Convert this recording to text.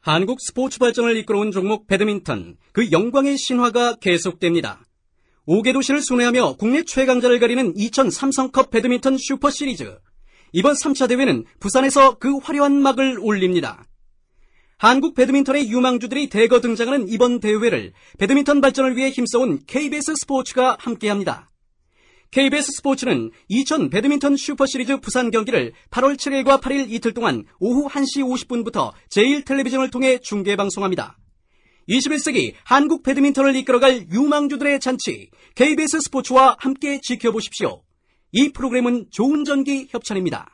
한국 스포츠 발전을 이끌어온 종목 배드민턴, 그 영광의 신화가 계속됩니다. 5개 도시를 순회하며 국내 최강자를 가리는 2000 삼성컵 배드민턴 슈퍼시리즈. 이번 3차 대회는 부산에서 그 화려한 막을 올립니다. 한국 배드민턴의 유망주들이 대거 등장하는 이번 대회를 배드민턴 발전을 위해 힘써온 KBS 스포츠가 함께합니다. KBS 스포츠는 2000 배드민턴 슈퍼시리즈 부산 경기를 8월 7일과 8일 이틀 동안 오후 1시 50분부터 제1텔레비전을 통해 중계방송합니다. 21세기 한국 배드민턴을 이끌어갈 유망주들의 잔치, KBS 스포츠와 함께 지켜보십시오. 이 프로그램은 좋은 전기 협찬입니다.